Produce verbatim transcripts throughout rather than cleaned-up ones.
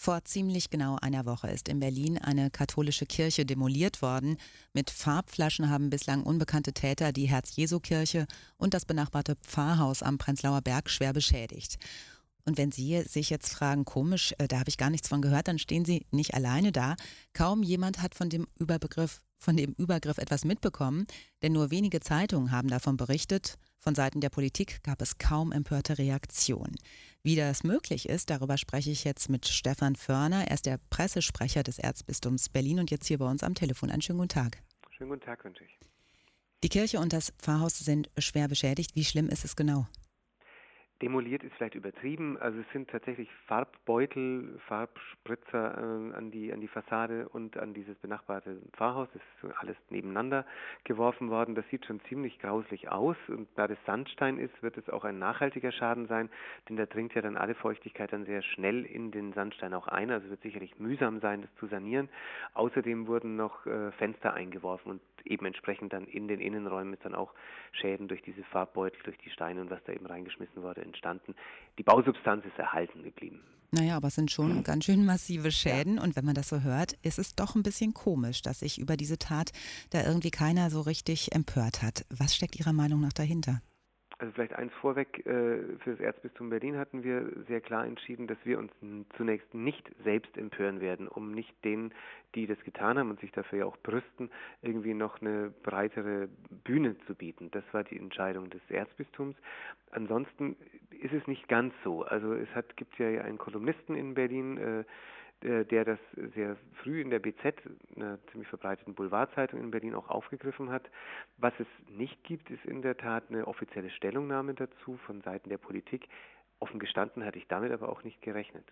Vor ziemlich genau einer Woche ist in Berlin eine katholische Kirche demoliert worden. Mit Farbflaschen haben bislang unbekannte Täter die Herz-Jesu-Kirche und das benachbarte Pfarrhaus am Prenzlauer Berg schwer beschädigt. Und wenn Sie sich jetzt fragen, komisch, äh, da habe ich gar nichts von gehört, dann stehen Sie nicht alleine da. Kaum jemand hat von dem Überbegriff, von dem Übergriff etwas mitbekommen, denn nur wenige Zeitungen haben davon berichtet. Von Seiten der Politik gab es kaum empörte Reaktionen. Wie das möglich ist, darüber spreche ich jetzt mit Stefan Förner. Er ist der Pressesprecher des Erzbistums Berlin und jetzt hier bei uns am Telefon. Einen schönen guten Tag. Schönen guten Tag wünsche ich. Die Kirche und das Pfarrhaus sind schwer beschädigt. Wie schlimm ist es genau? Demoliert ist vielleicht übertrieben, also es sind tatsächlich Farbbeutel, Farbspritzer äh, an die an die Fassade und an dieses benachbarte Pfarrhaus. Das ist alles nebeneinander geworfen worden. Das sieht schon ziemlich grauslich aus und da das Sandstein ist, wird es auch ein nachhaltiger Schaden sein, denn da dringt ja dann alle Feuchtigkeit dann sehr schnell in den Sandstein auch ein. Also wird sicherlich mühsam sein, das zu sanieren. Außerdem wurden noch äh, Fenster eingeworfen und eben entsprechend dann in den Innenräumen ist dann auch Schäden durch diese Farbbeutel, durch die Steine und was da eben reingeschmissen wurde, entstanden. Die Bausubstanz ist erhalten geblieben. Naja, aber es sind schon ganz schön massive Schäden Ja. und wenn man das so hört, ist es doch ein bisschen komisch, dass sich über diese Tat da irgendwie keiner so richtig empört hat. Was steckt Ihrer Meinung nach dahinter? Also vielleicht eins vorweg, äh, für das Erzbistum Berlin hatten wir sehr klar entschieden, dass wir uns n- zunächst nicht selbst empören werden, um nicht denen, die das getan haben und sich dafür ja auch brüsten, irgendwie noch eine breitere Bühne zu bieten. Das war die Entscheidung des Erzbistums. Ansonsten ist es nicht ganz so. Also es hat, gibt ja einen Kolumnisten in Berlin, äh, der der das sehr früh in der B Z, einer ziemlich verbreiteten Boulevardzeitung in Berlin, auch aufgegriffen hat. Was es nicht gibt, ist in der Tat eine offizielle Stellungnahme dazu von Seiten der Politik. Offen gestanden hatte ich damit aber auch nicht gerechnet.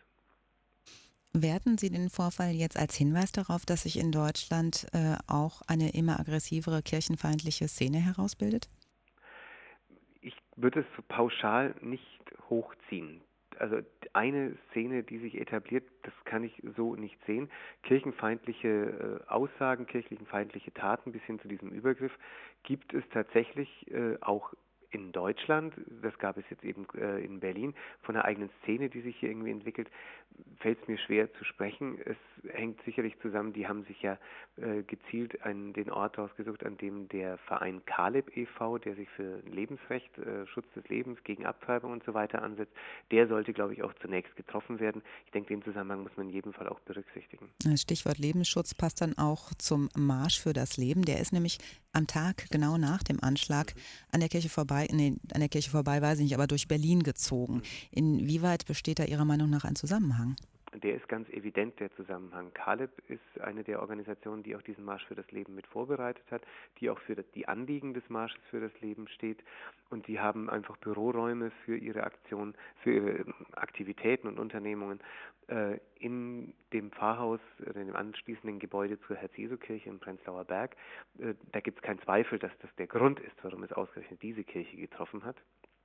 Werten Sie den Vorfall jetzt als Hinweis darauf, dass sich in Deutschland äh, auch eine immer aggressivere kirchenfeindliche Szene herausbildet? Ich würde es so pauschal nicht hochziehen. Also eine Szene, die sich etabliert, das kann ich so nicht sehen. Kirchenfeindliche äh, Aussagen, kirchenfeindliche Taten bis hin zu diesem Übergriff gibt es tatsächlich äh, auch in Deutschland. Das gab es jetzt eben äh, in Berlin. Von einer eigenen Szene, die sich hier irgendwie entwickelt, fällt es mir schwer zu sprechen. Es hängt sicherlich zusammen, die haben sich ja äh, gezielt an den Ort ausgesucht, an dem der Verein Kaleb e V, der sich für Lebensrecht, äh, Schutz des Lebens, gegen Abtreibung und so weiter ansetzt, der sollte, glaube ich, auch zunächst getroffen werden. Ich denke, den Zusammenhang muss man in jedem Fall auch berücksichtigen. Das Stichwort Lebensschutz passt dann auch zum Marsch für das Leben. Der ist nämlich am Tag genau nach dem Anschlag an der Kirche vorbei, nee, an der Kirche vorbei weiß ich nicht, aber durch Berlin gezogen. Inwieweit besteht da Ihrer Meinung nach ein Zusammenhang? Der ist ganz evident, der Zusammenhang. Kaleb ist eine der Organisationen, die auch diesen Marsch für das Leben mit vorbereitet hat, die auch für die Anliegen des Marsches für das Leben steht. Und die haben einfach Büroräume für ihre Aktion, für ihre Aktivitäten und Unternehmungen äh, in dem Pfarrhaus, in dem anschließenden Gebäude zur Herz-Jesu-Kirche im Prenzlauer Berg. Äh, da gibt es keinen Zweifel, dass das der Grund ist, warum es ausgerechnet diese Kirche getroffen hat.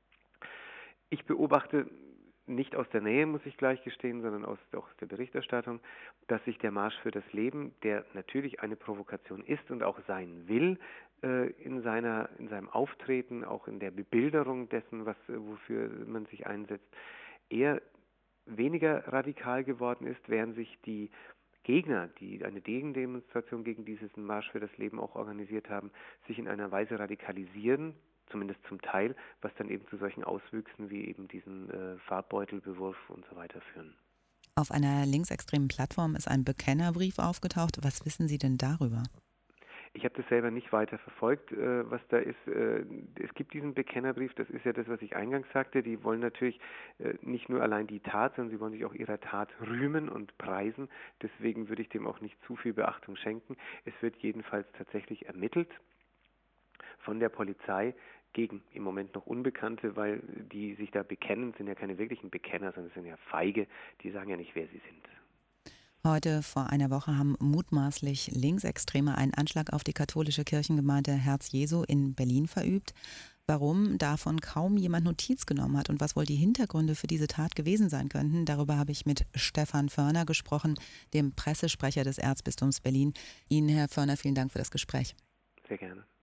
Ich beobachte nicht aus der Nähe, muss ich gleich gestehen, sondern aus, aus der Berichterstattung, dass sich der Marsch für das Leben, der natürlich eine Provokation ist und auch sein will, äh, in seiner, in seinem Auftreten, auch in der Bebilderung dessen, was, wofür man sich einsetzt, eher weniger radikal geworden ist, während sich die Gegner, die eine Gegendemonstration gegen diesen Marsch für das Leben auch organisiert haben, sich in einer Weise radikalisieren, zumindest zum Teil, was dann eben zu solchen Auswüchsen wie eben diesen äh, Farbbeutelbewurf und so weiter führen. Auf einer linksextremen Plattform ist ein Bekennerbrief aufgetaucht. Was wissen Sie denn darüber? Ich habe das selber nicht weiter verfolgt, äh, was da ist. Äh, es gibt diesen Bekennerbrief, das ist ja das, was ich eingangs sagte. Die wollen natürlich äh, nicht nur allein die Tat, sondern sie wollen sich auch ihrer Tat rühmen und preisen. Deswegen würde ich dem auch nicht zu viel Beachtung schenken. Es wird jedenfalls tatsächlich ermittelt von der Polizei gegen im Moment noch Unbekannte, weil die sich da bekennen, sind ja keine wirklichen Bekenner, sondern sind ja Feige, die sagen ja nicht, wer sie sind. Heute vor einer Woche haben mutmaßlich Linksextreme einen Anschlag auf die katholische Kirchengemeinde Herz Jesu in Berlin verübt. Warum davon kaum jemand Notiz genommen hat und was wohl die Hintergründe für diese Tat gewesen sein könnten, darüber habe ich mit Stefan Förner gesprochen, dem Pressesprecher des Erzbistums Berlin. Ihnen, Herr Förner, vielen Dank für das Gespräch. Sehr gerne.